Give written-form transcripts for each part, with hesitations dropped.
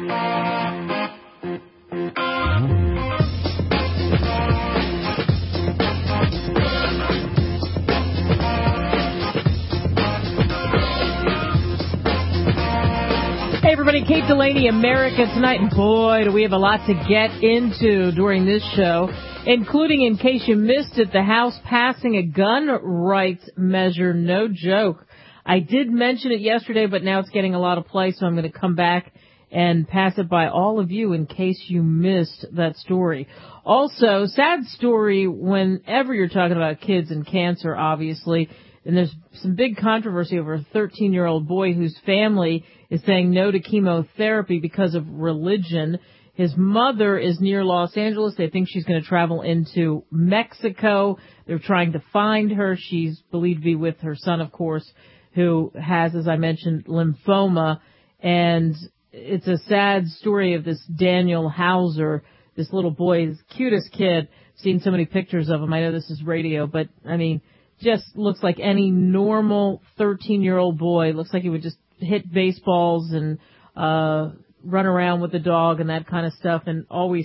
Hey everybody, Kate Delaney, America Tonight, and boy, do we have a lot to get into during this show, including, in case you missed it, the House passing a gun rights measure. No joke. I did mention it yesterday, but now it's getting a lot of play, so I'm going to come back and pass it by all of you in case you missed that story. Also, sad story whenever you're talking about kids and cancer, obviously. And there's some big controversy over a 13-year-old boy whose family is saying no to chemotherapy because of religion. His mother is near Los Angeles. They think she's going to travel into Mexico. They're trying to find her. She's believed to be with her son, of course, who has, as I mentioned, lymphoma. And it's a sad story of this Daniel Hauser, this little boy, his cutest kid. Seen so many pictures of him. I know this is radio, but, I mean, just looks like any normal 13-year-old boy. Looks like he would just hit baseballs and run around with the dog and that kind of stuff. And always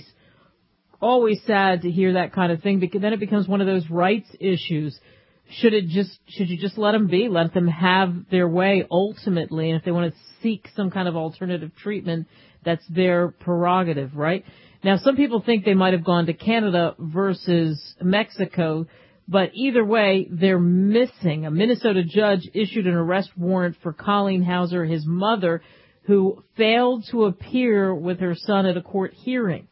sad to hear that kind of thing, because then it becomes one of those rights issues. Should you just let them be, let them have their way ultimately? And if they want to seek some kind of alternative treatment, that's their prerogative, right? Now, some people think they might have gone to Canada versus Mexico. But either way, they're missing. A Minnesota judge issued an arrest warrant for Colleen Hauser, his mother, who failed to appear with her son at a court hearing.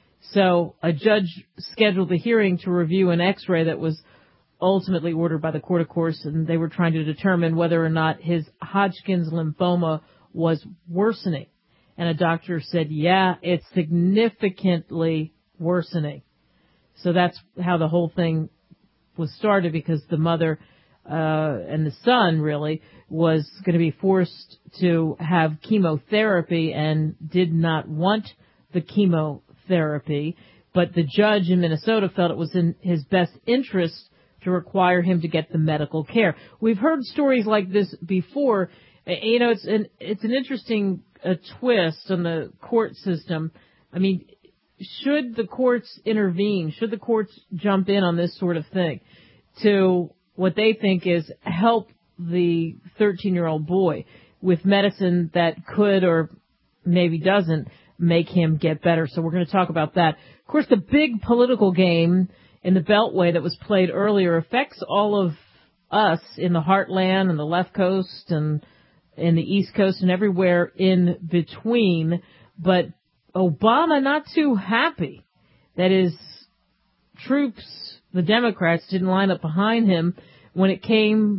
So a judge scheduled the hearing to review an x-ray that was ultimately ordered by the court, of course, and they were trying to determine whether or not his Hodgkin's lymphoma was worsening. And a doctor said, yeah, it's significantly worsening. So that's how the whole thing was started, because the mother and the son really was going to be forced to have chemotherapy and did not want the chemotherapy. But the judge in Minnesota felt it was in his best interest to require him to get the medical care. We've heard stories like this before. You know, it's an interesting twist on the court system. I mean, should the courts intervene? Should the courts jump in on this sort of thing to what they think is help the 13-year-old boy with medicine that could or maybe doesn't make him get better? So we're going to talk about that. Of course, the big political game in the Beltway that was played earlier affects all of us in the heartland and the left coast and in the East Coast and everywhere in between. But Obama not too happy. That is, troops, the Democrats, didn't line up behind him when it came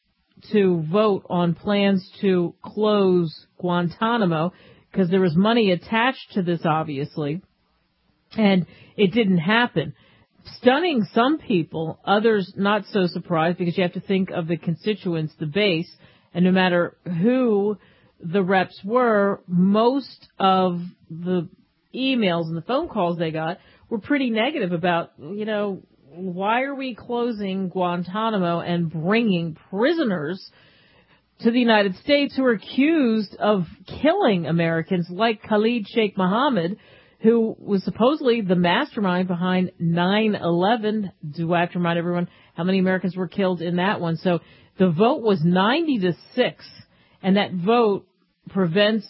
to vote on plans to close Guantanamo, because there was money attached to this, obviously, and it didn't happen. Stunning some people, others not so surprised, because you have to think of the constituents, the base, and no matter who the reps were, most of the emails and the phone calls they got were pretty negative about, you know, why are we closing Guantanamo and bringing prisoners to the United States who are accused of killing Americans, like Khalid Sheikh Mohammed, who was supposedly the mastermind behind 9/11. Do I have to remind everyone how many Americans were killed in that one? So the vote was 90-6, and that vote prevents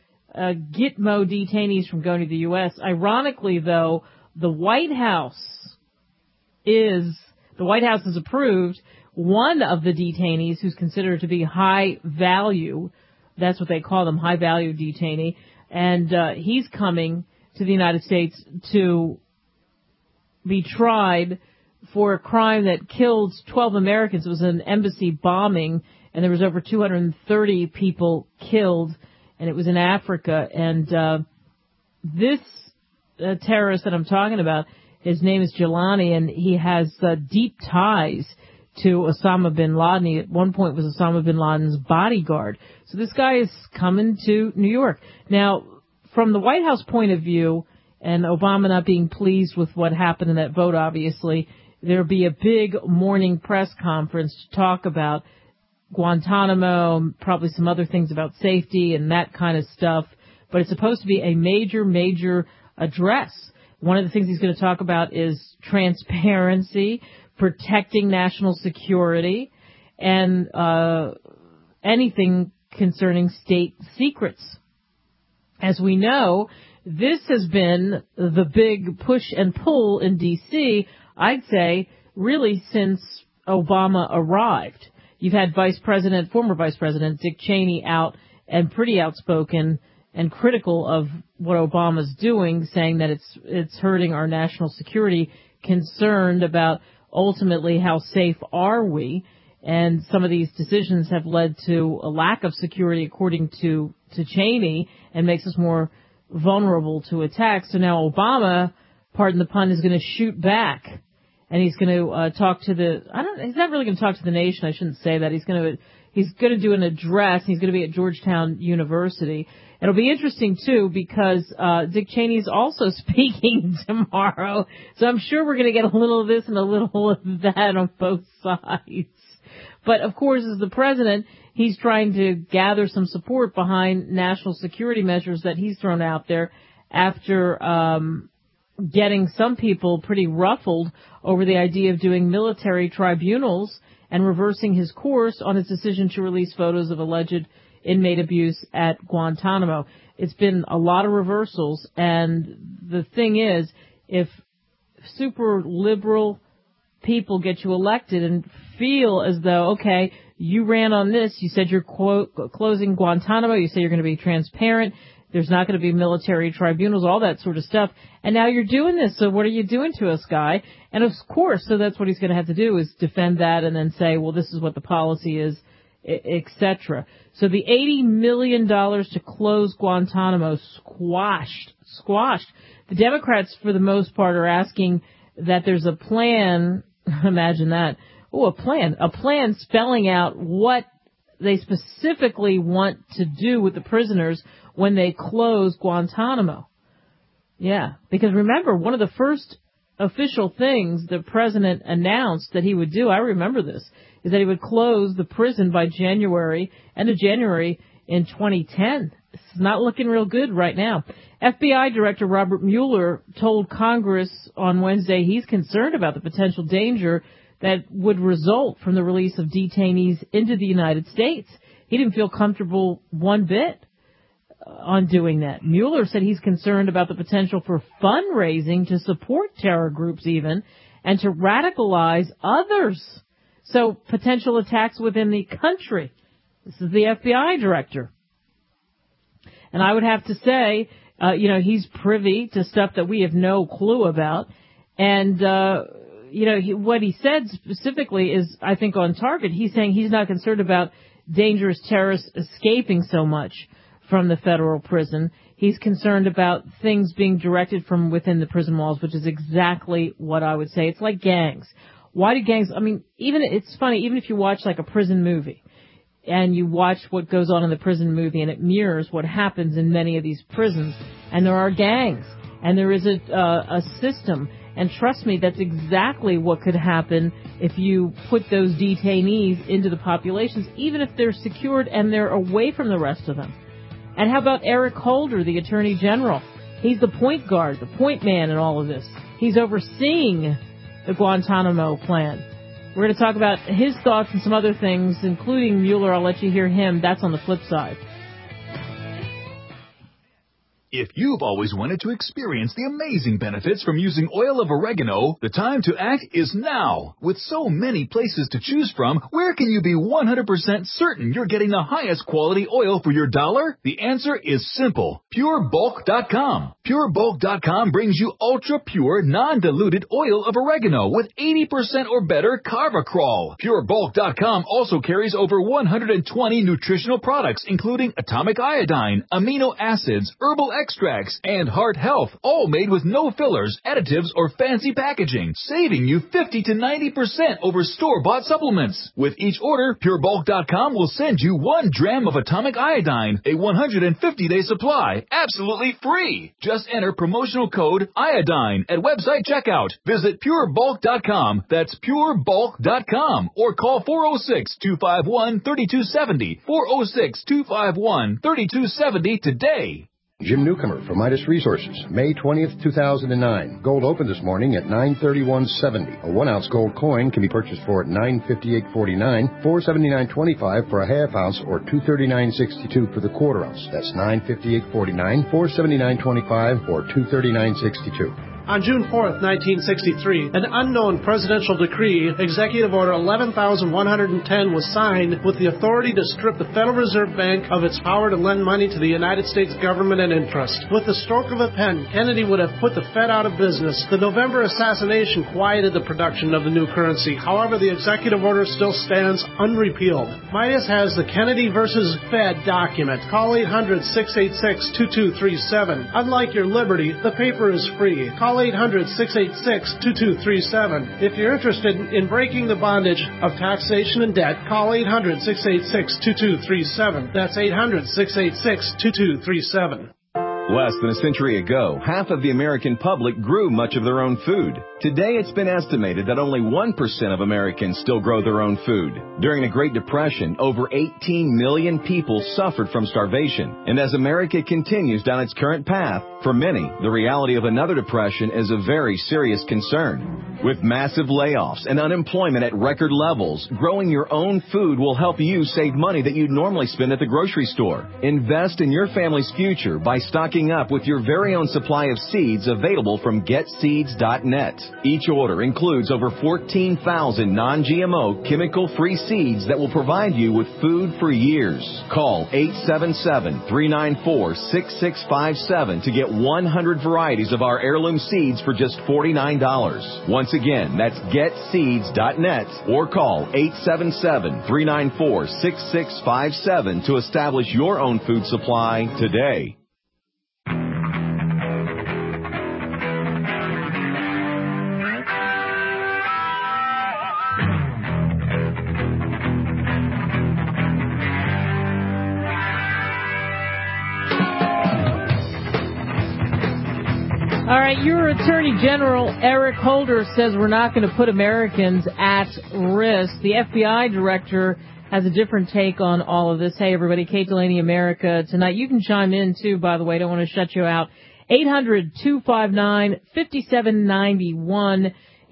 Gitmo detainees from going to the U.S. Ironically, though, the White House has approved one of the detainees who's considered to be high value. That's what they call them, high value detainee. And he's coming to the United States to be tried for a crime that killed 12 Americans. It was an embassy bombing, and there was over 230 people killed, and it was in Africa. And this terrorist that I'm talking about, his name is Jelani, and he has deep ties to Osama bin Laden. He at one point was Osama bin Laden's bodyguard. So this guy is coming to New York. Now, from the White House point of view, and Obama not being pleased with what happened in that vote, obviously, there'll be a big morning press conference to talk about Guantanamo, probably some other things about safety and that kind of stuff. but it's supposed to be a major address. One of the things he's going to talk about is transparency, protecting national security, and anything concerning state secrets. As we know, this has been the big push and pull in D.C., I'd say, really since Obama arrived. You've had former Vice President Dick Cheney out and pretty outspoken and critical of what Obama's doing, saying that it's hurting our national security, concerned about ultimately how safe are we. And some of these decisions have led to a lack of security, according to Cheney, and makes us more vulnerable to attacks. So now Obama, pardon the pun, is going to shoot back. And he's going to talk to he's not really going to talk to the nation. I shouldn't say that. He's going to do an address. He's going to be at Georgetown University. It'll be interesting, too, because Dick Cheney's also speaking tomorrow. So I'm sure we're going to get a little of this and a little of that on both sides. But, of course, as the president, he's trying to gather some support behind national security measures that he's thrown out there after getting some people pretty ruffled over the idea of doing military tribunals and reversing his course on his decision to release photos of alleged inmate abuse at Guantanamo. It's been a lot of reversals, and the thing is, if super liberal people get you elected and feel as though, okay, you ran on this, you said you're closing Guantanamo, you say you're going to be transparent, there's not going to be military tribunals, all that sort of stuff, and now you're doing this, so what are you doing to us, guy? And of course, so that's what he's going to have to do, is defend that and then say, well, this is what the policy is, etc. So the $80 million to close Guantanamo squashed. The Democrats, for the most part, are asking that there's a plan. Imagine that. Oh, a plan spelling out what they specifically want to do with the prisoners when they close Guantanamo. Yeah, because remember, one of the first official things the president announced that he would do, I remember this, is that he would close the prison by end of January in 2010. It's not looking real good right now. FBI Director Robert Mueller told Congress on Wednesday he's concerned about the potential danger that would result from the release of detainees into the United States. He didn't feel comfortable one bit on doing that. Mueller said he's concerned about the potential for fundraising to support terror groups even, and to radicalize others. So potential attacks within the country. This is the FBI director. And I would have to say, he's privy to stuff that we have no clue about. And, what he said specifically is, I think, on target. He's saying he's not concerned about dangerous terrorists escaping so much from the federal prison. He's concerned about things being directed from within the prison walls, which is exactly what I would say. It's like gangs. Why do gangs, it's funny, even if you watch like a prison movie and you watch what goes on in the prison movie and it mirrors what happens in many of these prisons, and there are gangs and there is a system. And trust me, that's exactly what could happen if you put those detainees into the populations, even if they're secured and they're away from the rest of them. And how about Eric Holder, the Attorney General? He's the point guard, the point man in all of this. He's overseeing the Guantanamo plan. We're going to talk about his thoughts and some other things, including Mueller. I'll let you hear him. That's on the flip side. If you've always wanted to experience the amazing benefits from using oil of oregano, the time to act is now. With so many places to choose from, where can you be 100% certain you're getting the highest quality oil for your dollar? The answer is simple. PureBulk.com. PureBulk.com brings you ultra-pure, non-diluted oil of oregano with 80% or better Carvacrol. PureBulk.com also carries over 120 nutritional products, including atomic iodine, amino acids, herbal extracts, and heart health, all made with no fillers, additives, or fancy packaging, saving you 50 to 90% over store-bought supplements. With each order, PureBulk.com will send you 1 dram of atomic iodine, a 150-day supply, absolutely free. Just enter promotional code iodine at website checkout. Visit PureBulk.com, that's PureBulk.com, or call 406-251-3270, 406-251-3270 today. Jim Newcomer from Midas Resources, May 20th, 2009. Gold opened this morning at $931.70. A 1-ounce gold coin can be purchased for at $958.49, $479.25 for a half ounce, or $239.62 for the quarter ounce. That's $958.49, $479.25, or $239.62. On June 4th, 1963, an unknown presidential decree, Executive Order 11,110, was signed with the authority to strip the Federal Reserve Bank of its power to lend money to the United States government and interest. With the stroke of a pen, Kennedy would have put the Fed out of business. The November assassination quieted the production of the new currency. However, the executive order still stands unrepealed. Midas has the Kennedy versus Fed document. Call 800-686-2237. Unlike your Liberty, the paper is free. Call 800-686-2237. If you're interested in breaking the bondage of taxation and debt, call 800-686-2237. That's 800-686-2237. Less than a century ago, half of the American public grew much of their own food. Today, it's been estimated that only 1% of Americans still grow their own food. During the Great Depression, over 18 million people suffered from starvation. And as America continues down its current path, for many, the reality of another depression is a very serious concern. With massive layoffs and unemployment at record levels, growing your own food will help you save money that you'd normally spend at the grocery store. Invest in your family's future by stocking up with your very own supply of seeds available from GetSeeds.net. Each order includes over 14,000 non-GMO, chemical-free seeds that will provide you with food for years. Call 877-394-6657 to get 100 varieties of our heirloom seeds for just $49. Once again, that's GetSeeds.net or call 877-394-6657 to establish your own food supply today. All right, your Attorney General, Eric Holder, says we're not going to put Americans at risk. The FBI director has a different take on all of this. Hey, everybody, Kate Delaney, America Tonight. You can chime in, too, by the way. Don't want to shut you out. 800-259-5791.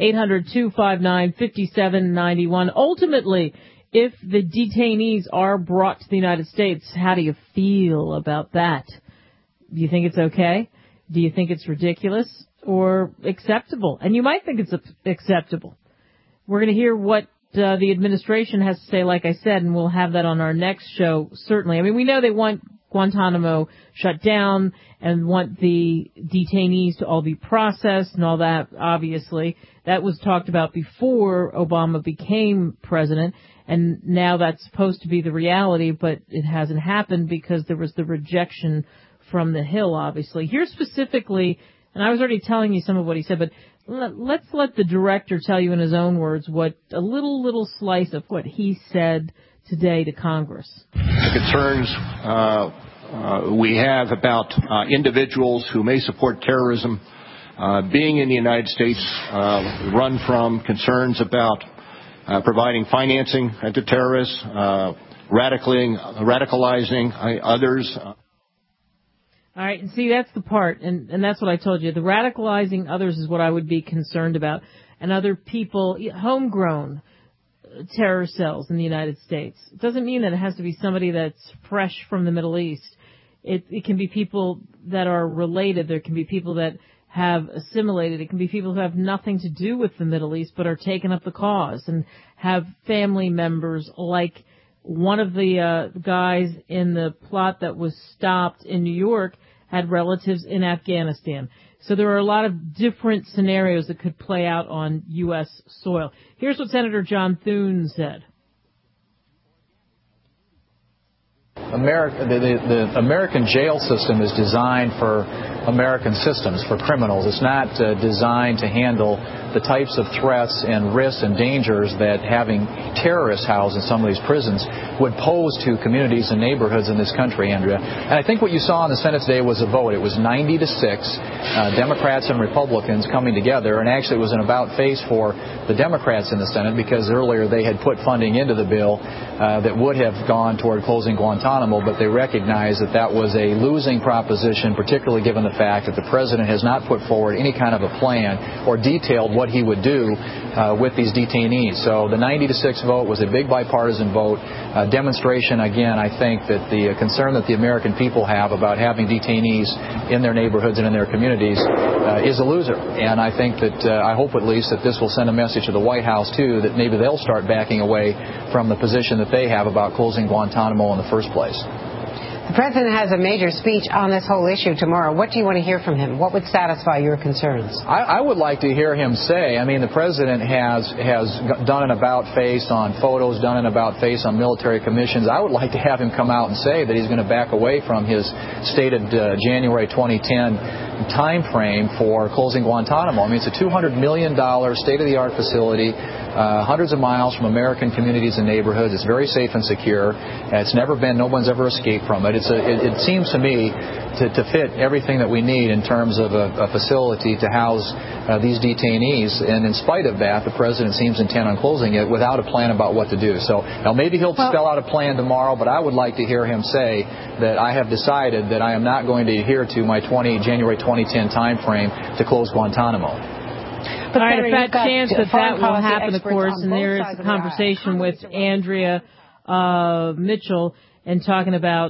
800-259-5791. Ultimately, if the detainees are brought to the United States, how do you feel about that? Do you think it's okay? Do you think it's ridiculous or acceptable? And you might think it's acceptable. We're going to hear what the administration has to say, like I said, and we'll have that on our next show, certainly. I mean, we know they want Guantanamo shut down and want the detainees to all be processed and all that, obviously. That was talked about before Obama became president, and now that's supposed to be the reality, but it hasn't happened because there was the rejection from the Hill, obviously. Here specifically, and I was already telling you some of what he said, but let's let the director tell you in his own words what a little slice of what he said today to Congress. The concerns we have about individuals who may support terrorism being in the United States run from concerns about providing financing to terrorists, radicalizing others. All right, and see, that's the part, and that's what I told you. The radicalizing others is what I would be concerned about, and other people, homegrown terror cells in the United States. It doesn't mean that it has to be somebody that's fresh from the Middle East. It can be people that are related. There can be people that have assimilated. It can be people who have nothing to do with the Middle East but are taking up the cause and have family members like one of the guys in the plot that was stopped in New York had relatives in Afghanistan. So there are a lot of different scenarios that could play out on U.S. soil. Here's what Senator John Thune said. The American jail system is designed for American systems, for criminals. It's not designed to handle the types of threats and risks and dangers that having terrorists housed in some of these prisons would pose to communities and neighborhoods in this country, Andrea. And I think what you saw in the Senate today was a vote. It was 90-6, Democrats and Republicans coming together, and actually it was an about-face for the Democrats in the Senate because earlier they had put funding into the bill that would have gone toward closing Guantanamo, but they recognized that that was a losing proposition, particularly given the fact that the president has not put forward any kind of a plan or detailed what he would do with these detainees. So the 90-6 vote was a big bipartisan vote, demonstration, again, I think, that the concern that the American people have about having detainees in their neighborhoods and in their communities is a loser. And I think that, I hope at least, that this will send a message to the White House, too, that maybe they'll start backing away from the position that they have about closing Guantanamo in the first place. The president has a major speech on this whole issue tomorrow. What do you want to hear from him? What would satisfy your concerns? I would like to hear him say, I mean, the president has done an about-face on photos, done an about-face on military commissions. I would like to have him come out and say that he's going to back away from his stated January 2010 time frame for closing Guantanamo. I mean, it's a $200 million state-of-the-art facility, hundreds of miles from American communities and neighborhoods. It's very safe and secure. It's never been, no one's ever escaped from it. It seems to me to fit everything that we need in terms of a facility to house these detainees. And in spite of that, the president seems intent on closing it without a plan about what to do. So now maybe he'll spell out a plan tomorrow, but I would like to hear him say that I have decided that I am not going to adhere to my January 2010 time frame to close Guantanamo. But all right, if that chance that will happen, of course, and there is a conversation with Andrea Mitchell and talking about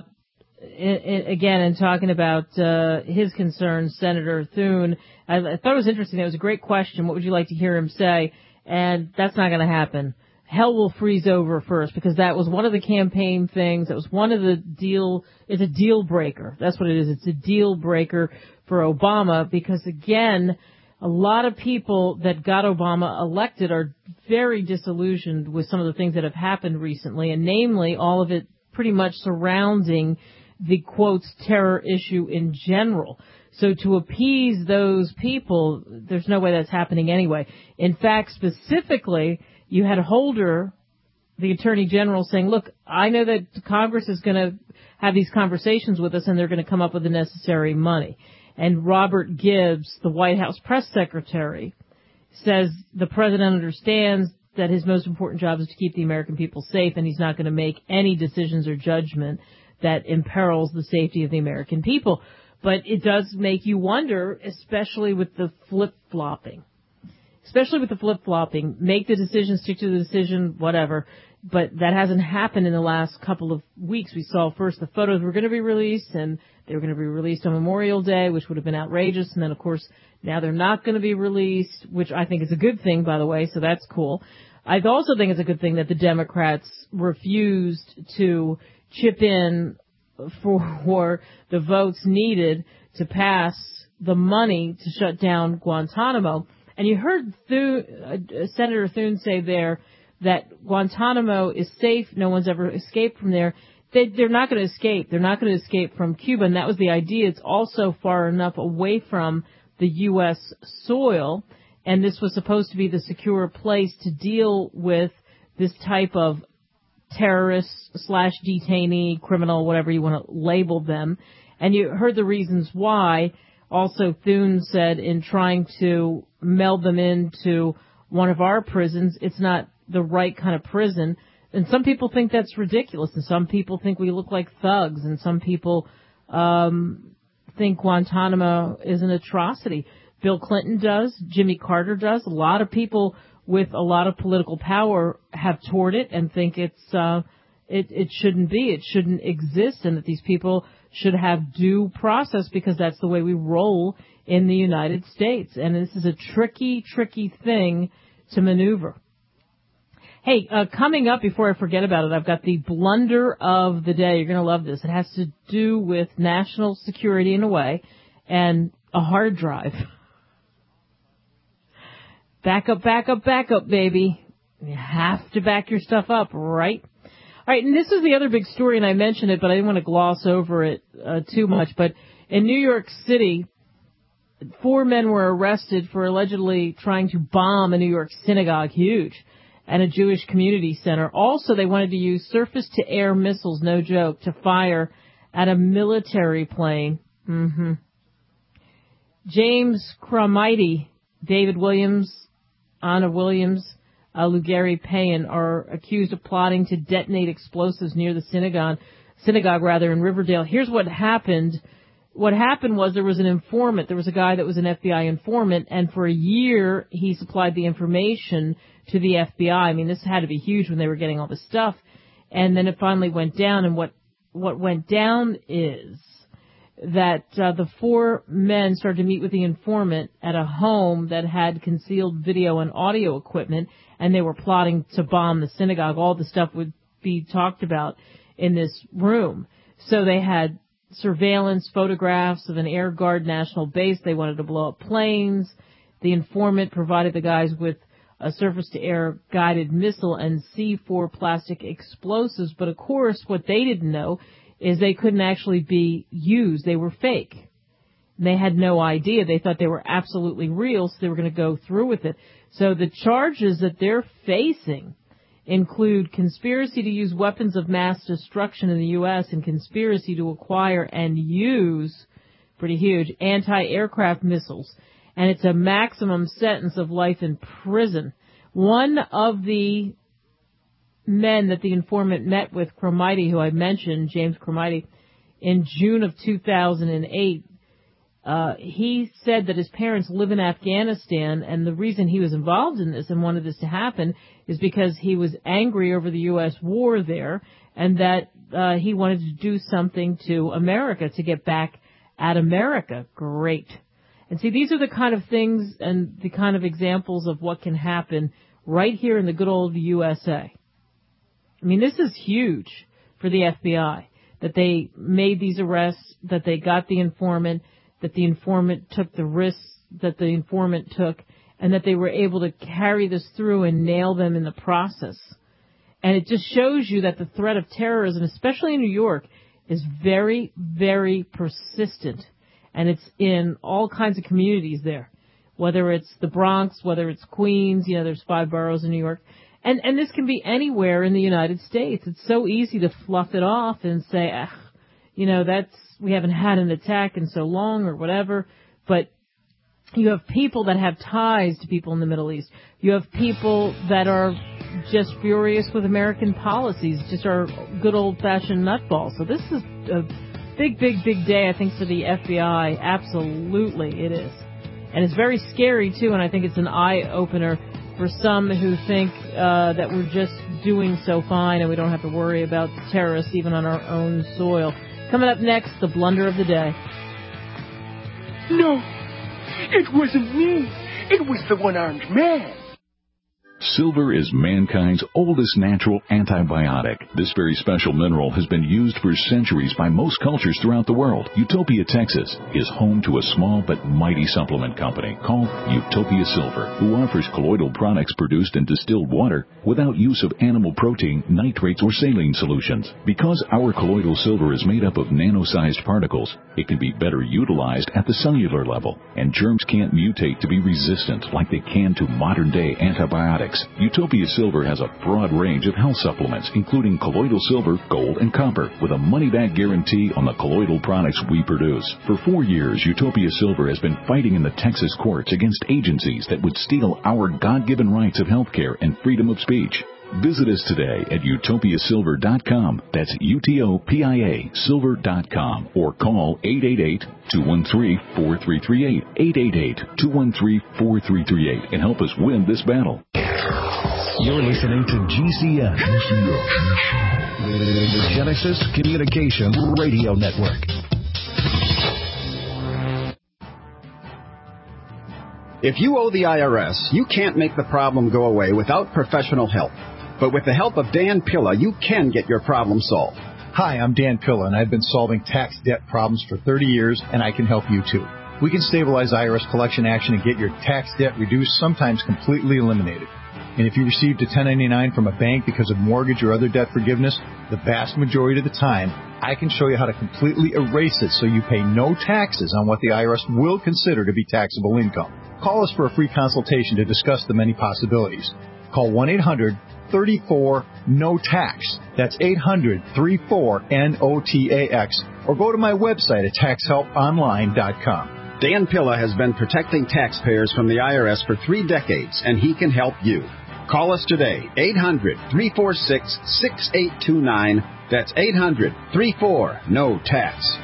his concerns, Senator Thune. I thought it was interesting. It was a great question. What would you like to hear him say? And that's not going to happen. Hell will freeze over first, because that was one of the campaign things. That was one of the it's a deal breaker. That's what it is. It's a deal breaker for Obama because, again, a lot of people that got Obama elected are very disillusioned with some of the things that have happened recently, and namely all of it pretty much surrounding the, quotes, terror issue in general. So to appease those people, there's no way that's happening anyway. In fact, specifically, you had Holder, the Attorney General, saying, look, I know that Congress is going to have these conversations with us and they're going to come up with the necessary money. And Robert Gibbs, the White House press secretary, says the president understands that his most important job is to keep the American people safe, and he's not going to make any decisions or judgment that imperils the safety of the American people. But it does make you wonder, especially with the flip-flopping. Make the decision, stick to the decision, whatever. But that hasn't happened in the last couple of weeks. We saw first the photos were going to be released, and they were going to be released on Memorial Day, which would have been outrageous. And then, of course, now they're not going to be released, which I think is a good thing, by the way, so that's cool. I also think it's a good thing that the Democrats refused to chip in for the votes needed to pass the money to shut down Guantanamo. And you heard Senator Thune say there that Guantanamo is safe. No one's ever escaped from there. They're not going to escape. They're not going to escape from Cuba, and that was the idea. It's also far enough away from the U.S. soil, and this was supposed to be the secure place to deal with this type of terrorist / detainee, criminal, whatever you want to label them. And you heard the reasons why. Also, Thune said in trying to meld them into one of our prisons, it's not the right kind of prison. And some people think that's ridiculous, and some people think we look like thugs, and some people think Guantanamo is an atrocity. Bill Clinton does, Jimmy Carter does. A lot of people with a lot of political power have toured it and think it shouldn't be, it shouldn't exist, and that these people should have due process because that's the way we roll in the United States. And this is a tricky, tricky thing to maneuver. Hey, coming up, before I forget about it, I've got the blunder of the day. You're going to love this. It has to do with national security in a way and a hard drive. Back up, baby. You have to back your stuff up, right? All right, and this is the other big story, and I mentioned it, but I didn't want to gloss over it too much. But in New York City, 4 men were arrested for allegedly trying to bomb a New York synagogue, huge, and a Jewish community center. Also, they wanted to use surface-to-air missiles, no joke, to fire at a military plane. James Cromity, David Williams, Anna Williams, Lugari Payan are accused of plotting to detonate explosives near the synagogue in Riverdale. Here's what happened. What happened was there was an informant. There was a guy that was an FBI informant, and for a year he supplied the information to the FBI. I mean, this had to be huge when they were getting all this stuff. And then it finally went down, and what went down is that the 4 men started to meet with the informant at a home that had concealed video and audio equipment, and they were plotting to bomb the synagogue. All the stuff would be talked about in this room. So they had surveillance photographs of an Air Guard national base. They wanted to blow up planes. The informant provided the guys with a surface-to-air guided missile and C4 plastic explosives. But, of course, what they didn't know is they couldn't actually be used. They were fake. They had no idea. They thought they were absolutely real, so they were going to go through with it. So the charges that they're facing include conspiracy to use weapons of mass destruction in the U.S. and conspiracy to acquire and use, pretty huge, anti-aircraft missiles. And it's a maximum sentence of life in prison. One of the men that the informant met with, Cromity, who I mentioned, James Cromity, in June of 2008, he said that his parents live in Afghanistan, and the reason he was involved in this and wanted this to happen is because he was angry over the U.S. war there, and that he wanted to do something to America, to get back at America. Great. And see, these are the kind of things and the kind of examples of what can happen right here in the good old USA. I mean, this is huge for the FBI, that they made these arrests, that they got the informant, that the informant took the risks that the informant took, and that they were able to carry this through and nail them in the process. And it just shows you that the threat of terrorism, especially in New York, is very, very persistent. And it's in all kinds of communities there, whether it's the Bronx, whether it's Queens, there's 5 boroughs in New York. And this can be anywhere in the United States. It's so easy to fluff it off and say, we haven't had an attack in so long or whatever. But you have people that have ties to people in the Middle East. You have people that are just furious with American policies, just are good old-fashioned nutballs. So this is a big, big, big day, I think, for the FBI. Absolutely, it is. And it's very scary, too, and I think it's an eye-opener for some who think that we're just doing so fine and we don't have to worry about terrorists even on our own soil. Coming up next, the blunder of the day. No, it wasn't me. It was the one-armed man. Silver is mankind's oldest natural antibiotic. This very special mineral has been used for centuries by most cultures throughout the world. Utopia, Texas is home to a small but mighty supplement company called Utopia Silver, who offers colloidal products produced in distilled water without use of animal protein, nitrates, or saline solutions. Because our colloidal silver is made up of nano-sized particles, it can be better utilized at the cellular level, and germs can't mutate to be resistant like they can to modern-day antibiotics. Utopia Silver has a broad range of health supplements, including colloidal silver, gold, and copper, with a money-back guarantee on the colloidal products we produce. For 4 years, Utopia Silver has been fighting in the Texas courts against agencies that would steal our God-given rights of health care and freedom of speech. Visit us today at utopiasilver.com. That's UTOPIA silver.com, or call 888-213-4338, 888-213-4338, and help us win this battle. You're listening to GCN, the Genesis Communication Radio Network. If you owe the IRS, you can't make the problem go away without professional help. But with the help of Dan Pilla, you can get your problem solved. Hi, I'm Dan Pilla, and I've been solving tax debt problems for 30 years, and I can help you too. We can stabilize IRS collection action and get your tax debt reduced, sometimes completely eliminated. And if you received a 1099 from a bank because of mortgage or other debt forgiveness, the vast majority of the time, I can show you how to completely erase it so you pay no taxes on what the IRS will consider to be taxable income. Call us for a free consultation to discuss the many possibilities. Call 1-800-34-NO-TAX. That's 800-34-NOTAX. Or go to my website at taxhelponline.com. Dan Pilla has been protecting taxpayers from the IRS for 3 decades, and he can help you. Call us today, 800-346-6829. That's 800-34-NO-TAX.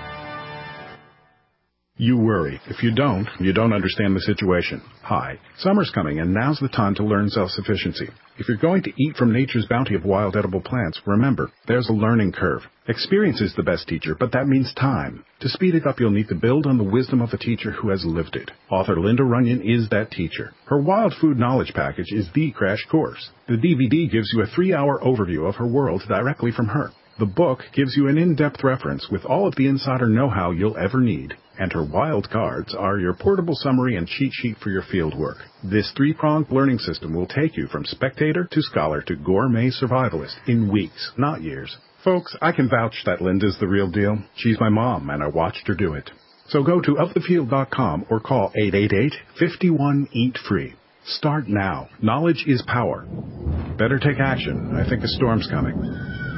You worry. If you don't understand the situation. Hi, summer's coming, and now's the time to learn self-sufficiency. If you're going to eat from nature's bounty of wild edible plants, remember, there's a learning curve. Experience is the best teacher, but that means time. To speed it up, you'll need to build on the wisdom of a teacher who has lived it. Author Linda Runyon is that teacher. Her Wild Food Knowledge Package is the crash course. The DVD gives you a 3-hour overview of her world directly from her. The book gives you an in-depth reference with all of the insider know-how you'll ever need. And her wild cards are your portable summary and cheat sheet for your field work. This 3-pronged learning system will take you from spectator to scholar to gourmet survivalist in weeks, not years. Folks, I can vouch that Linda's the real deal. She's my mom, and I watched her do it. So go to ofthefield.com or call 888-51-EAT-FREE. Start now. Knowledge is power. Better take action. I think a storm's coming.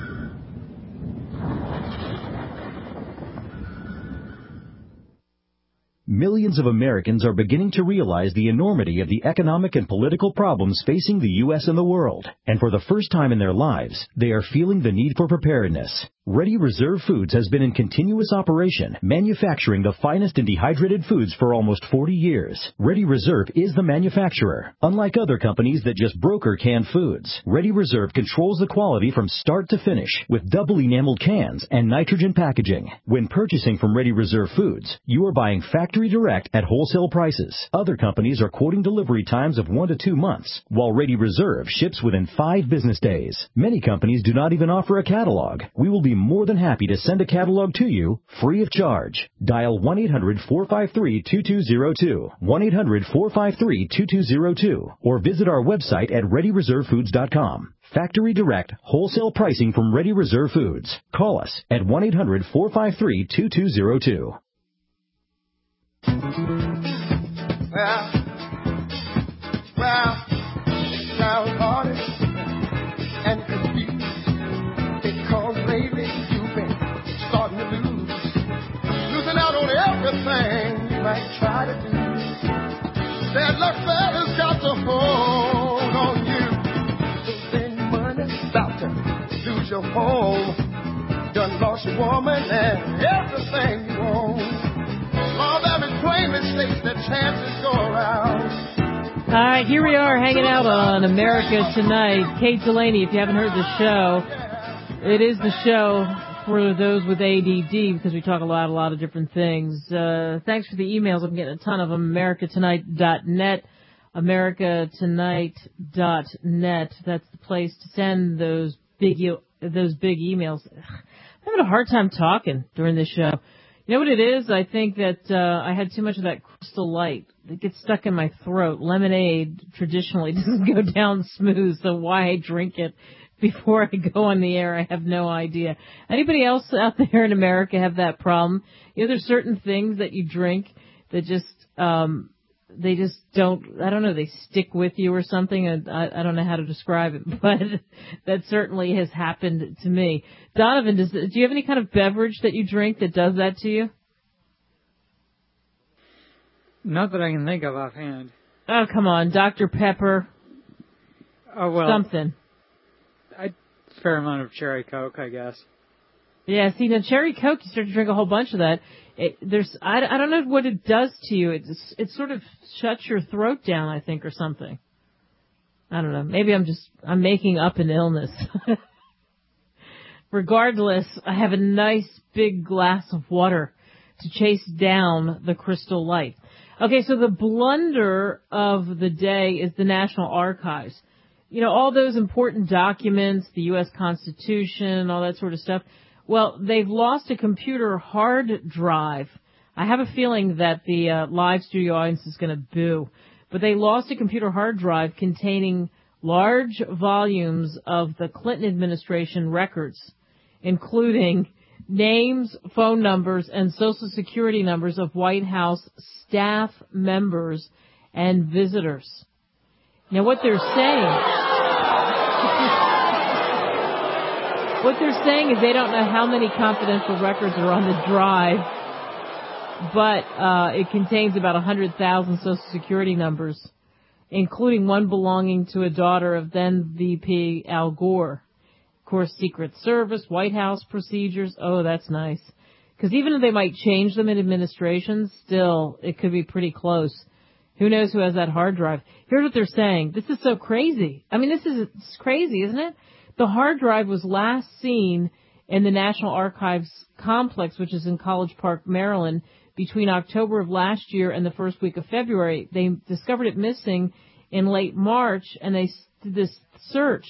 Millions of Americans are beginning to realize the enormity of the economic and political problems facing the U.S. and the world. And for the first time in their lives, they are feeling the need for preparedness. Ready Reserve Foods has been in continuous operation, manufacturing the finest in dehydrated foods for almost 40 years. Ready Reserve is the manufacturer. Unlike other companies that just broker canned foods, Ready Reserve controls the quality from start to finish with double enameled cans and nitrogen packaging. When purchasing from Ready Reserve Foods, you are buying factory direct at wholesale prices. Other companies are quoting delivery times of 1 to 2 months, while Ready Reserve ships within 5 business days. Many companies do not even offer a catalog. We will be more than happy to send a catalog to you free of charge. Dial 1-800-453-2202, 1-800-453-2202, or visit our website at ReadyReserveFoods.com. Factory direct, wholesale pricing from Ready Reserve Foods. Call us at 1-800-453-2202. Sound hard and confused because lately you've been starting to losing out on everything you might try to do. Bad luck fella's got to hold on you. So then money's about to lose your home. Done lost your woman and everything you own. Law very plainly states that chances go around. All right, here we are hanging out on America Tonight. Kate Delaney, if you haven't heard the show, it is the show for those with ADD because we talk a lot of different things. Thanks for the emails. I'm getting a ton of them. AmericaTonight.net, AmericaTonight.net. That's the place to send those big emails. I'm having a hard time talking during this show. You know what it is? I think that I had too much of that Crystal Light. It gets stuck in my throat. Lemonade traditionally doesn't go down smooth, so why I drink it before I go on the air, I have no idea. Anybody else out there in America have that problem? You know, there's certain things that you drink that just, they just don't, I don't know, they stick with you or something. I don't know how to describe it, but that certainly has happened to me. Donovan, do you have any kind of beverage that you drink that does that to you? Not that I can think of offhand. Oh, come on. Dr. Pepper. Oh, well. Something. A fair amount of cherry Coke, I guess. Yeah, see, now cherry Coke, you start to drink a whole bunch of that. I don't know what it does to you. It sort of shuts your throat down, I think, or something. I don't know. Maybe I'm making up an illness. Regardless, I have a nice big glass of water to chase down the Crystal Light. Okay, so the blunder of the day is the National Archives. You know, all those important documents, the U.S. Constitution, all that sort of stuff. Well, they've lost a computer hard drive. I have a feeling that the live studio audience is going to boo. But they lost a computer hard drive containing large volumes of the Clinton administration records, including names, phone numbers, and Social Security numbers of White House staff members and visitors. Now, what they're saying is they don't know how many confidential records are on the drive, but it contains about 100,000 Social Security numbers, including one belonging to a daughter of then VP Al Gore. Of course, Secret Service, White House procedures. Oh, that's nice. Because even if they might change them in administrations, still, it could be pretty close. Who knows who has that hard drive? Here's what they're saying. This is so crazy. I mean, it's crazy, isn't it? The hard drive was last seen in the National Archives complex, which is in College Park, Maryland, between October of last year and the first week of February. They discovered it missing in late March, and they did this search.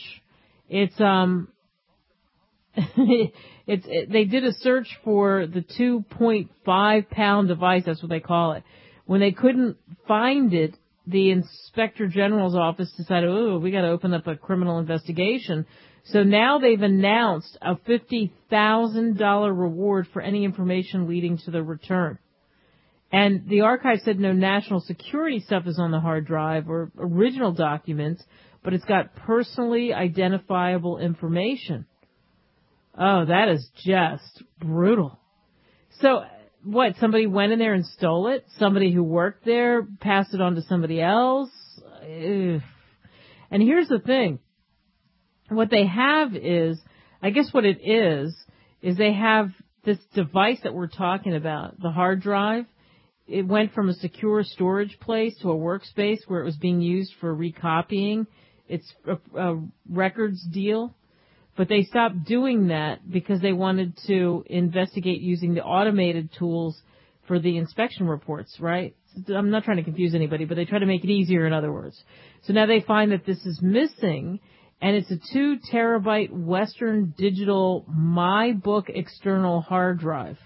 They did a search for the 2.5 pound device, that's what they call it. When they couldn't find it, the Inspector General's office decided, we got to open up a criminal investigation. So now they've announced a $50,000 reward for any information leading to the return. And the archive said no national security stuff is on the hard drive or original documents, but it's got personally identifiable information. Oh, that is just brutal. So, what, somebody went in there and stole it? Somebody who worked there passed it on to somebody else? Ugh. And here's the thing. What they have is, I guess what it is they have this device that we're talking about, the hard drive. It went from a secure storage place to a workspace where it was being used for recopying. It's a records deal. But they stopped doing that because they wanted to investigate using the automated tools for the inspection reports, right? I'm not trying to confuse anybody, but they try to make it easier, in other words. So now they find that this is missing, and it's a 2 terabyte Western Digital MyBook external hard drive.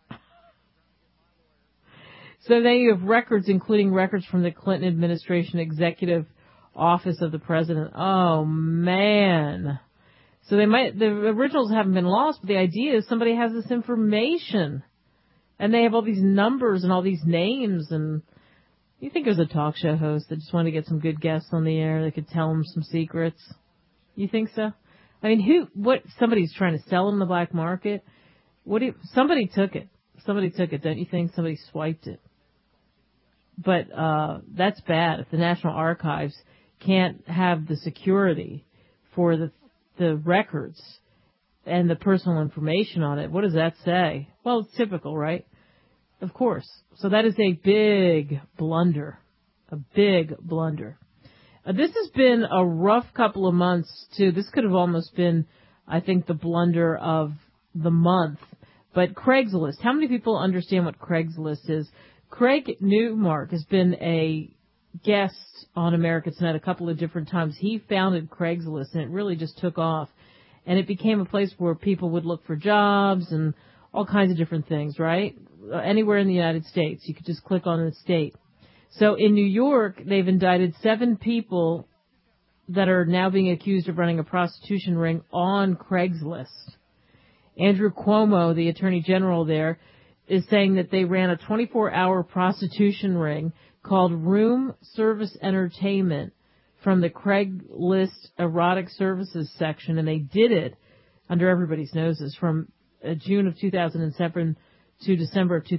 So then you have records, including records from the Clinton administration executive office of the president. Oh, man. So the originals haven't been lost, but the idea is somebody has this information. And they have all these numbers and all these names, and you think there's a talk show host that just wanted to get some good guests on the air that could tell them some secrets? You think so? I mean, somebody's trying to sell them the black market? Somebody took it. Somebody took it, don't you think? Somebody swiped it. But, that's bad. If the National Archives can't have the security for the records and the personal information on it, what does that say? Well, it's typical, right? Of course. So that is a big blunder. A big blunder. This has been a rough couple of months, too. This could have almost been, I think, the blunder of the month. But Craigslist. How many people understand what Craigslist is? Craig Newmark has been a guest on America Tonight a couple of different times. He founded Craigslist, and it really just took off. And it became a place where people would look for jobs and all kinds of different things, right? Anywhere in the United States. You could just click on the state. So in New York, they've indicted 7 people that are now being accused of running a prostitution ring on Craigslist. Andrew Cuomo, the Attorney General there, is saying that they ran a 24-hour prostitution ring called Room Service Entertainment from the Craigslist erotic services section, and they did it under everybody's noses from June of 2007 to December of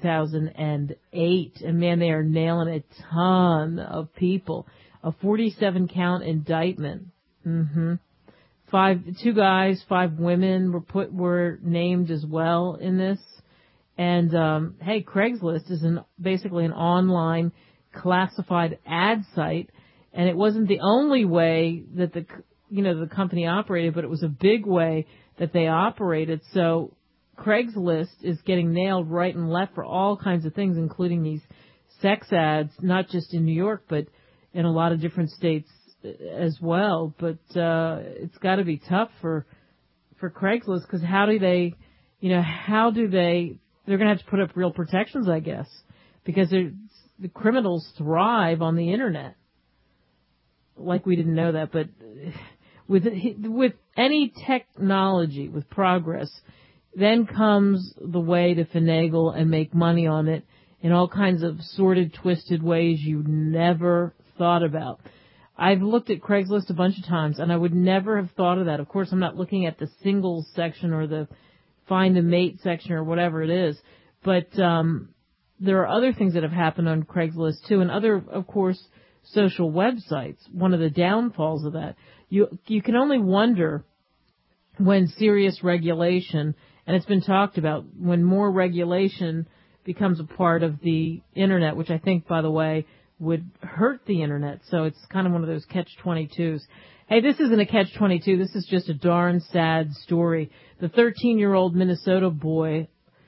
2008. And man, they are nailing a ton of people. A 47-count indictment. 2 guys, 5 women were named as well in this. And hey, Craigslist is basically an online classified ad site, and it wasn't the only way that the company operated, but it was a big way that they operated. So Craigslist is getting nailed right and left for all kinds of things, including these sex ads, not just in New York, but in a lot of different states as well. But it's got to be tough for Craigslist, because they're going to have to put up real protections, I guess, because the criminals thrive on the internet. like we didn't know that, but with any technology, with progress, then comes the way to finagle and make money on it in all kinds of sordid, twisted ways you never thought about. I've looked at Craigslist a bunch of times, and I would never have thought of that. Of course, I'm not looking at the singles section or the find a mate section or whatever it is, but there are other things that have happened on Craigslist, too, and other, of course, social websites. One of the downfalls of that. You can only wonder when serious regulation, and it's been talked about, when more regulation becomes a part of the Internet, which I think, by the way, would hurt the Internet. So it's kind of one of those catch-22s. Hey, this isn't a catch-22. This is just a darn sad story. The 13-year-old Minnesota boy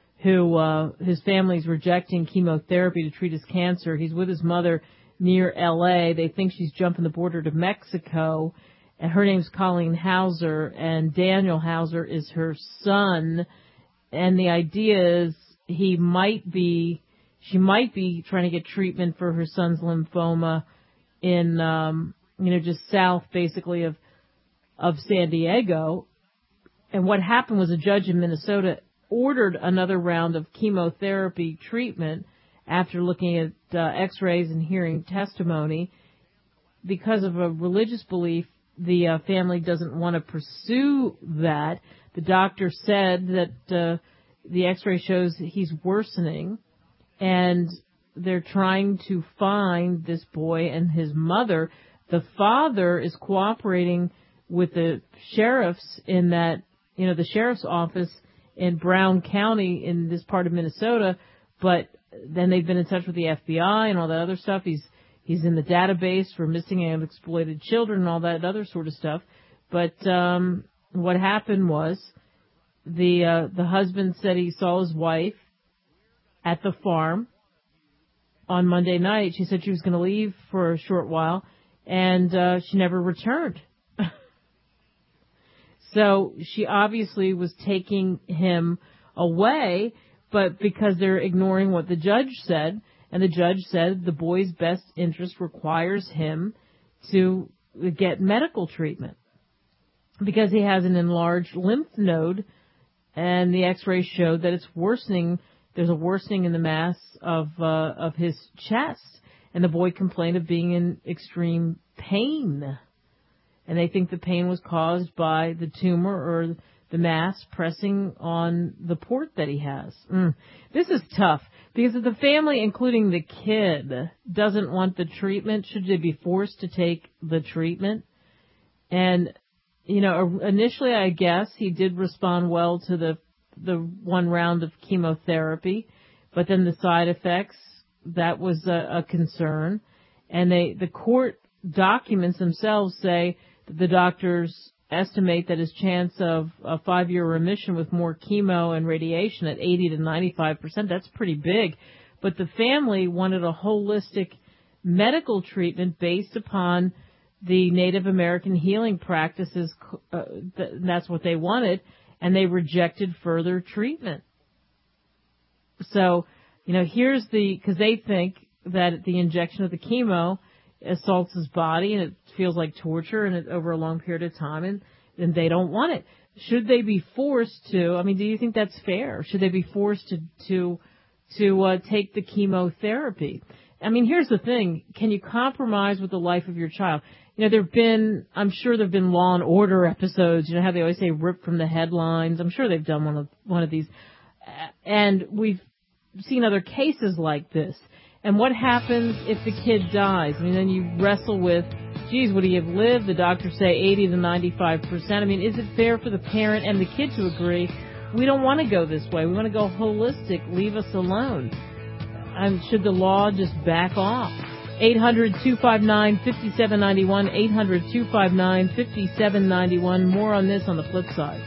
who his family's rejecting chemotherapy to treat his cancer. He's with his mother near L.A. They think she's jumping the border to Mexico. And her name's Colleen Hauser, and Daniel Hauser is her son. And the idea is she might be trying to get treatment for her son's lymphoma in, just south, basically, of San Diego. And what happened was a judge in Minnesota ordered another round of chemotherapy treatment after looking at x-rays and hearing testimony. Because of a religious belief, the family doesn't want to pursue that. The doctor said that the x-ray shows that he's worsening, and they're trying to find this boy and his mother. The father is cooperating with the sheriffs in that, the sheriff's office in Brown County in this part of Minnesota, but then they've been in touch with the FBI and all that other stuff. He's in the database for missing and exploited children and all that other sort of stuff. But what happened was the husband said he saw his wife at the farm on Monday night. She said she was going to leave for a short while, and she never returned. So she obviously was taking him away, but because they're ignoring what the judge said, and the judge said the boy's best interest requires him to get medical treatment because he has an enlarged lymph node, and the x-ray showed that it's worsening. There's a worsening in the mass of his chest, and the boy complained of being in extreme pain. And they think the pain was caused by the tumor or the mass pressing on the port that he has. This is tough because if the family, including the kid, doesn't want the treatment, should they be forced to take the treatment? And, initially, I guess he did respond well to the one round of chemotherapy, but then the side effects, that was a concern. And the court documents themselves say the doctors estimate that his chance of a 5-year remission with more chemo and radiation at 80 to 95%, that's pretty big. But the family wanted a holistic medical treatment based upon the Native American healing practices. That's what they wanted, and they rejected further treatment. So, because they think that the injection of the chemo assaults his body and it feels like torture and over a long period of time, and they don't want it. Should they be forced to? Do you think that's fair? Should they be forced to take the chemotherapy? Here's the thing: can you compromise with the life of your child? I'm sure there've been Law and Order episodes. How they always say ripped from the headlines. I'm sure they've done one of these, and we've seen other cases like this. And what happens if the kid dies? Then you wrestle with, geez, would he have lived? The doctors say 80 to 95%. Is it fair for the parent and the kid to agree, we don't want to go this way. We want to go holistic. Leave us alone. Should the law just back off? 800-259-5791, 800-259-5791. More on this on the flip side.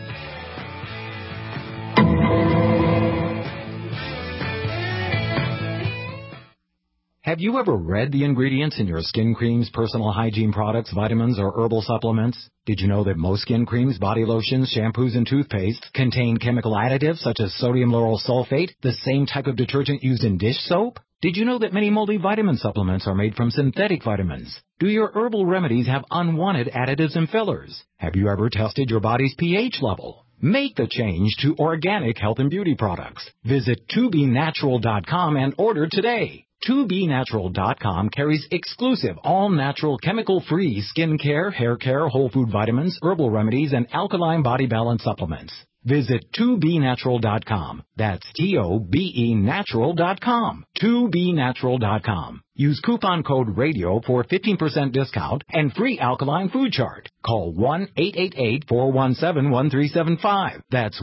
Have you ever read the ingredients in your skin creams, personal hygiene products, vitamins, or herbal supplements? Did you know that most skin creams, body lotions, shampoos, and toothpastes contain chemical additives such as sodium lauryl sulfate, the same type of detergent used in dish soap? Did you know that many multivitamin supplements are made from synthetic vitamins? Do your herbal remedies have unwanted additives and fillers? Have you ever tested your body's pH level? Make the change to organic health and beauty products. Visit 2BNatural.com and order today. 2BNatural.com carries exclusive, all-natural, chemical-free skin care, hair care, whole food vitamins, herbal remedies, and alkaline body balance supplements. Visit 2BNatural.com. That's TOBENatural.com. 2BNatural.com. Use coupon code RADIO for 15% discount and free alkaline food chart. Call 1-888-417-1375. That's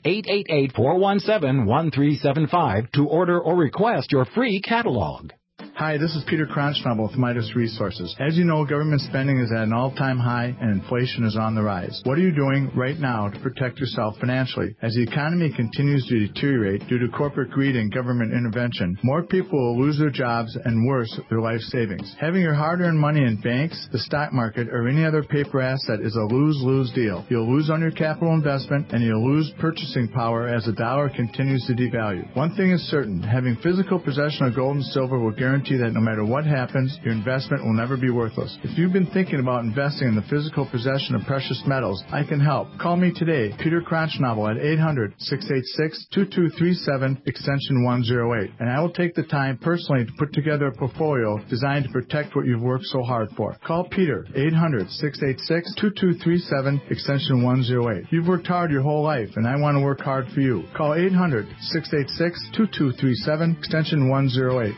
1-888-417-1375 to order or request your free catalog. Hi, this is Peter Kronschnabel with Midas Resources. As you know, government spending is at an all-time high and inflation is on the rise. What are you doing right now to protect yourself financially? As the economy continues to deteriorate due to corporate greed and government intervention, more people will lose their jobs and, worse, their life savings. Having your hard-earned money in banks, the stock market, or any other paper asset is a lose-lose deal. You'll lose on your capital investment and you'll lose purchasing power as the dollar continues to devalue. One thing is certain, having physical possession of gold and silver will guarantee that no matter what happens, your investment will never be worthless. If you've been thinking about investing in the physical possession of precious metals, I can help. Call me today, Peter Kronschnabel, at 800-686-2237, extension 108, and I will take the time personally to put together a portfolio designed to protect what you've worked so hard for. Call Peter, 800-686-2237, extension 108. You've worked hard your whole life, and I want to work hard for you. Call 800-686-2237, extension 108.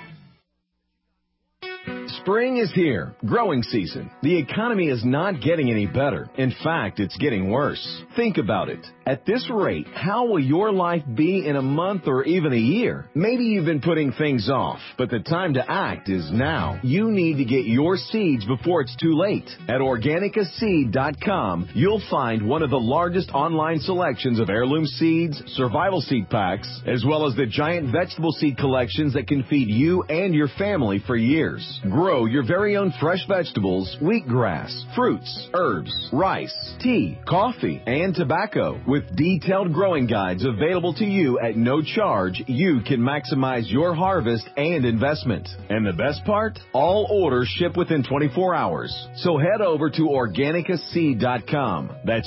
Spring is here, growing season. The economy is not getting any better. In fact, it's getting worse. Think about it. At this rate, how will your life be in a month or even a year? Maybe you've been putting things off, but the time to act is now. You need to get your seeds before it's too late. At Organicaseed.com, you'll find one of the largest online selections of heirloom seeds, survival seed packs, as well as the giant vegetable seed collections that can feed you and your family for years. Grow your very own fresh vegetables, wheatgrass, fruits, herbs, rice, tea, coffee, and tobacco. With detailed growing guides available to you at no charge, you can maximize your harvest and investment. And the best part? All orders ship within 24 hours. So head over to Organicaseed.com. That's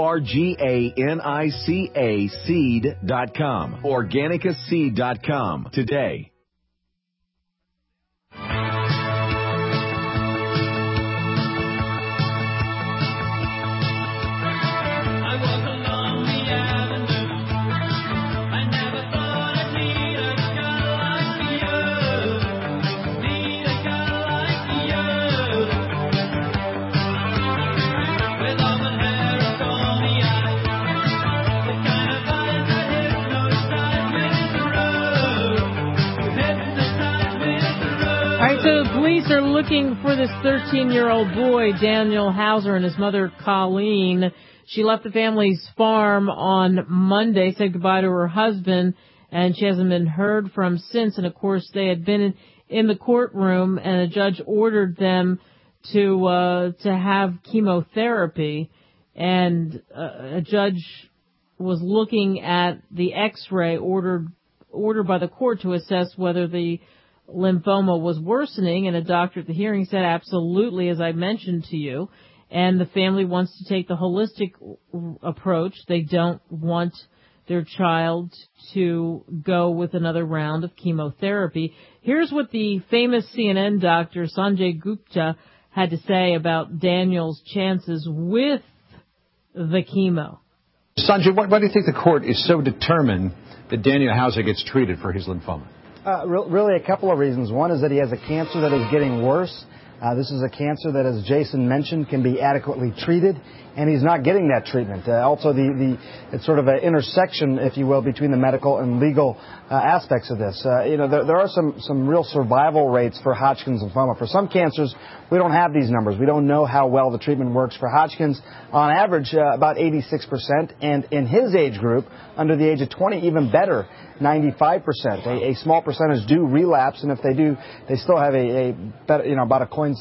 Organica seed.com. Organicaseed.com today. So police are looking for this 13-year-old boy, Daniel Hauser, and his mother, Colleen. She left the family's farm on Monday, said goodbye to her husband, and she hasn't been heard from since. And, of course, they had been in the courtroom, and a judge ordered them to have chemotherapy. And a judge was looking at the X-ray ordered by the court to assess whether the lymphoma was worsening, and a doctor at the hearing said absolutely, as I mentioned to you, and the family wants to take the holistic approach. They don't want their child to go with another round of chemotherapy. Here's what the famous CNN doctor Sanjay Gupta had to say about Daniel's chances with the chemo. Sanjay, why do you think the court is so determined that Daniel Hauser gets treated for his lymphoma? Really a couple of reasons. One is that he has a cancer that is getting worse. This is a cancer that, as Jason mentioned, can be adequately treated, and he's not getting that treatment. Also, it's sort of an intersection, if you will, between the medical and legal aspects of this. There are some real survival rates for Hodgkin's lymphoma. For some cancers, we don't have these numbers. We don't know how well the treatment works. For Hodgkin's, on average, about 86%, and in his age group, under the age of 20, even better, 95%. A small percentage do relapse, and if they do, they still have a better, about a coin's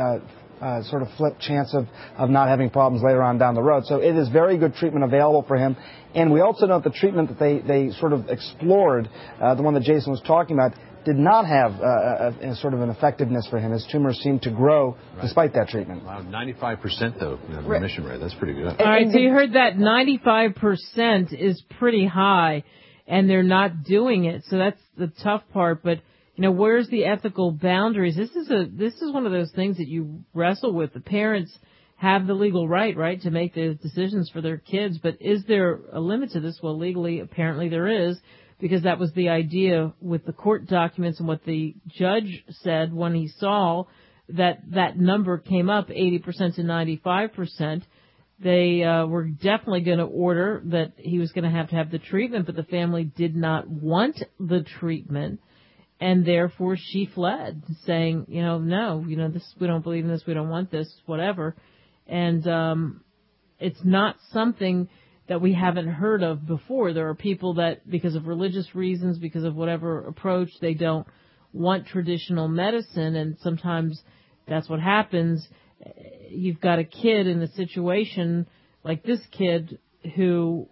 sort of flip chance of not having problems later on down the road. So it is very good treatment available for him. And we also know the treatment that they sort of explored, the one that Jason was talking about, did not have a sort of an effectiveness for him. His tumors seemed to grow despite that treatment. Wow, 95% though, remission rate. That's pretty good. All right, so you heard that 95% is pretty high, and they're not doing it. So that's the tough part. But where's the ethical boundaries? This is one of those things that you wrestle with. The parents have the legal right, to make the decisions for their kids. But is there a limit to this? Well, legally, apparently there is, because that was the idea with the court documents and what the judge said when he saw that number came up 80% to 95%. They were definitely going to order that he was going to have the treatment, but the family did not want the treatment. And therefore she fled, saying, no, this, we don't believe in this, we don't want this, whatever. And it's not something that we haven't heard of before. There are people that, because of religious reasons, because of whatever approach, they don't want traditional medicine, and sometimes that's what happens. You've got a kid in a situation like this kid whose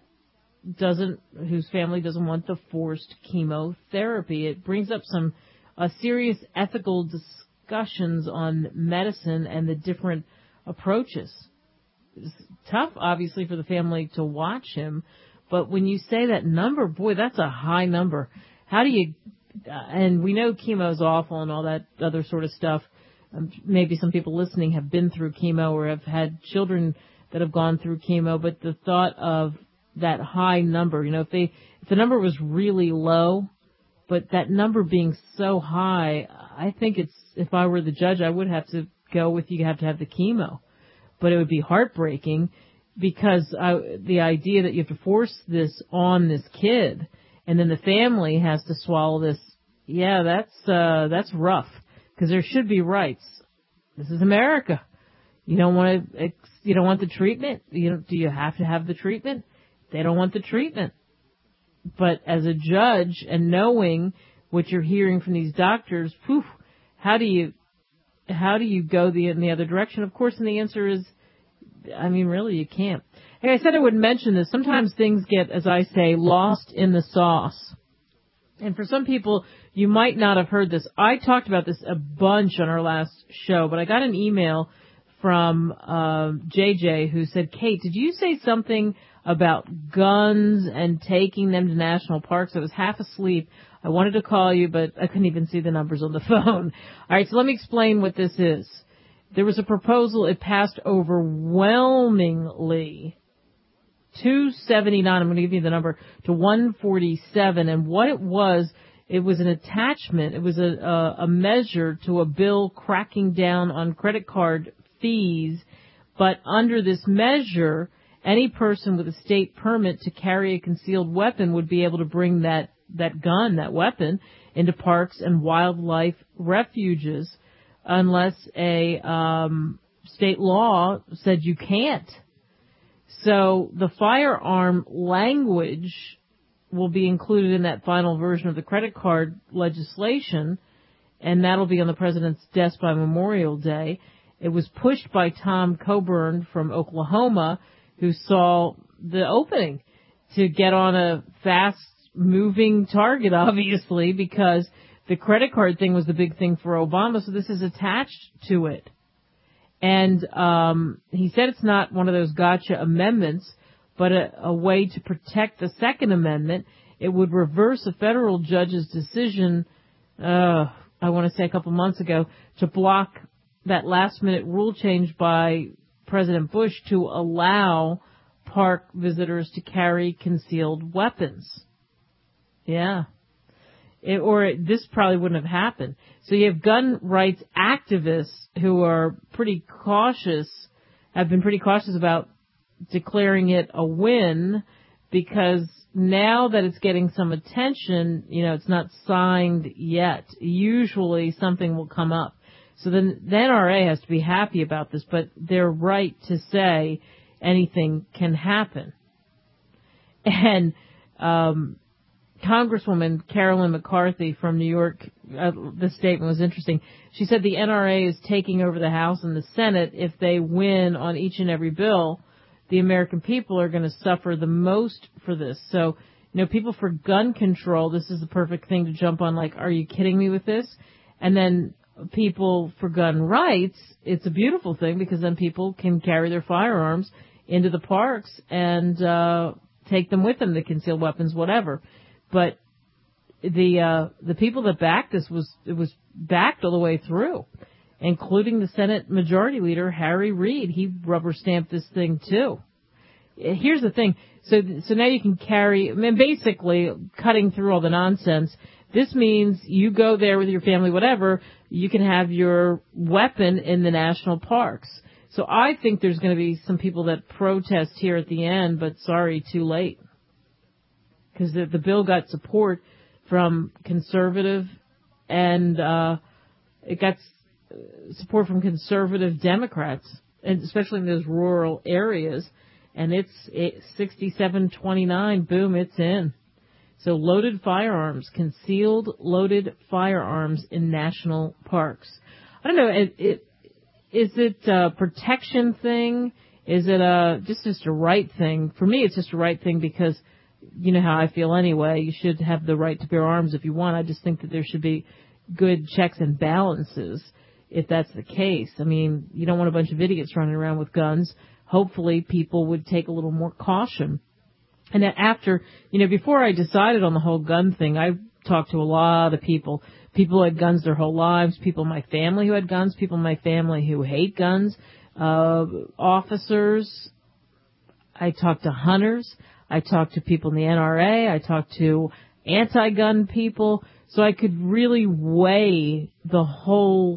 family doesn't want the forced chemotherapy. It brings up some serious ethical discussions on medicine and the different approaches. It's tough, obviously, for the family to watch him, but when you say that number, boy, that's a high number. How do you, and we know chemo is awful and all that other sort of stuff. Maybe some people listening have been through chemo or have had children that have gone through chemo, but the thought of that high number, if the number was really low, but that number being so high, I think if I were the judge, I would have to go with you have to have the chemo. But it would be heartbreaking because the idea that you have to force this on this kid and then the family has to swallow this, that's rough, because there should be rights. This is America. You don't want the treatment? Do you have to have the treatment? They don't want the treatment. But as a judge and knowing what you're hearing from these doctors, how do you go in the other direction? Of course, and the answer is, really, you can't. Hey, I said I would mention this. Sometimes things get, as I say, lost in the sauce. And for some people, you might not have heard this. I talked about this a bunch on our last show, but I got an email from JJ who said, Kate, did you say something about guns and taking them to national parks? I was half asleep. I wanted to call you, but I couldn't even see the numbers on the phone. All right, so let me explain what this is. There was a proposal. It passed overwhelmingly, 279, I'm going to give you the number, to 147. And what it was an attachment. It was a measure to a bill cracking down on credit card fees. But under this measure, any person with a state permit to carry a concealed weapon would be able to bring that gun, that weapon, into parks and wildlife refuges unless a state law said you can't. So the firearm language will be included in that final version of the credit card legislation, and that'll be on the president's desk by Memorial Day. It was pushed by Tom Coburn from Oklahoma, who saw the opening to get on a fast-moving target, obviously, because the credit card thing was the big thing for Obama, so this is attached to it. And he said it's not one of those gotcha amendments, but a way to protect the Second Amendment. It would reverse a federal judge's decision, I want to say a couple months ago, to block that last-minute rule change by President Bush to allow park visitors to carry concealed weapons. Yeah. This probably wouldn't have happened. So you have gun rights activists who are pretty cautious, have been pretty cautious about declaring it a win, because now that it's getting some attention, it's not signed yet. Usually something will come up. So then the NRA has to be happy about this, but they're right to say anything can happen. And Congresswoman Carolyn McCarthy from New York, this statement was interesting. She said the NRA is taking over the House and the Senate. If they win on each and every bill, the American people are going to suffer the most for this. So People for gun control, this is the perfect thing to jump on, like, are you kidding me with this? And then people for gun rights, it's a beautiful thing because then people can carry their firearms into the parks and take them with them, the concealed weapons, whatever. But the people that backed this it was backed all the way through, including the Senate Majority Leader Harry Reid. He rubber stamped this thing too. Here's the thing. So now you can carry, basically cutting through all the nonsense. This means you go there with your family, whatever, you can have your weapon in the national parks. So I think there's going to be some people that protest here at the end, but sorry, too late. Because the bill got support from conservative and it got support from conservative Democrats, and especially in those rural areas. And it's 67-29, boom, it's in. So loaded firearms, concealed loaded firearms in national parks. I don't know, is it a protection thing? Is it just a right thing? For me, it's just a right thing because you know how I feel anyway. You should have the right to bear arms if you want. I just think that there should be good checks and balances if that's the case. I mean, you don't want a bunch of idiots running around with guns. Hopefully people would take a little more caution. And then after, before I decided on the whole gun thing, I talked to a lot of people. People who had guns their whole lives, people in my family who had guns, people in my family who hate guns, officers. I talked to hunters. I talked to people in the NRA. I talked to anti-gun people. So I could really weigh the whole,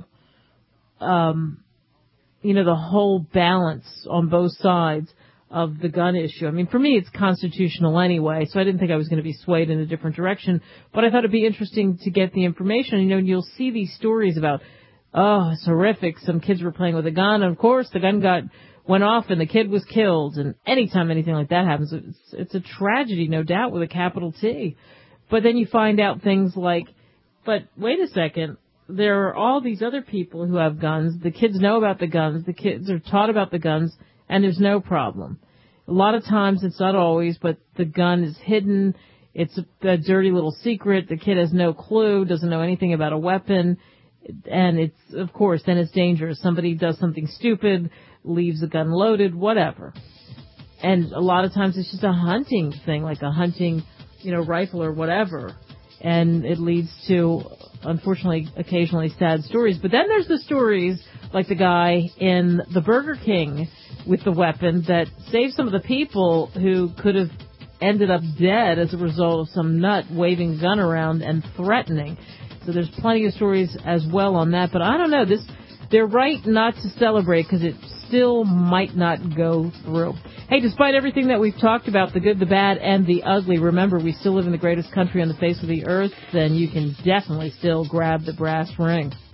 the whole balance on both sides of the gun issue. I mean, for me, it's constitutional anyway, so I didn't think I was going to be swayed in a different direction. But I thought it'd be interesting to get the information. And you'll see these stories about, oh, it's horrific. Some kids were playing with a gun, and of course, the gun went off and the kid was killed. And anytime anything like that happens, it's a tragedy, no doubt, with a capital T. But then you find out things like, but wait a second, there are all these other people who have guns. The kids know about the guns. The kids are taught about the guns, and there's no problem. A lot of times, it's not always, but the gun is hidden. It's a dirty little secret. The kid has no clue, doesn't know anything about a weapon. And it's, of course, then it's dangerous. Somebody does something stupid, leaves a gun loaded, whatever. And a lot of times it's just a hunting thing, like a hunting, rifle or whatever. And it leads to, unfortunately, occasionally sad stories. But then there's the stories like the guy in the Burger King with the weapon that saved some of the people who could have ended up dead as a result of some nut waving a gun around and threatening. So there's plenty of stories as well on that. But I don't know, they're right not to celebrate because it still might not go through. Hey, despite everything that we've talked about, the good, the bad, and the ugly, remember, we still live in the greatest country on the face of the earth, then you can definitely still grab the brass ring.